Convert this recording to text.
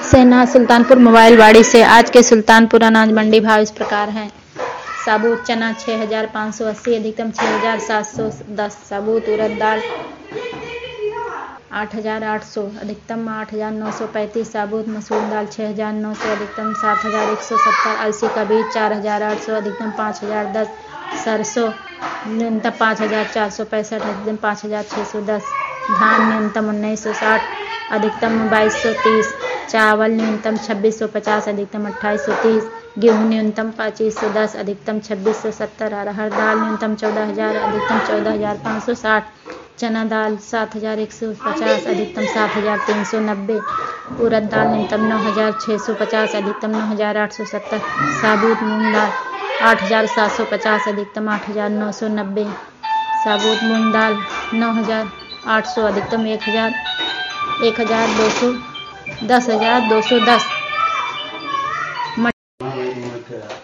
Shehnaaz Sultanpur mobile वाड़ी से। आज के सुल्तानपुर अनाज मंडी भाव इस प्रकार हैं। साबुत चना 6580, अधिकतम 6710। साबुत उड़द दाल 8800, अधिकतम 8935। साबुत मसूर दाल 6900, अधिकतम 7170। अलसी का बीज 4800, अधिकतम 5010। सरसों न्यूनतम 5465, अधिकतम 5610। धान न्यूनतम 1960, अधिकतम 2230। चावल न्यूनतम 2650, अधिकतम 2830। गेहूँ न्यूनतम 2510, अधिकतम 2670। अरहर दाल न्यूनतम 14000, अधिकतम 14560। चना दाल 7150, अधिकतम 7390। उड़द दाल न्यूनतम 9650, अधिकतम 9870। साबुत मूंग दाल 8750, अधिकतम 8990। साबुत मूंग दाल 9800, अधिकतम 1200, 10210।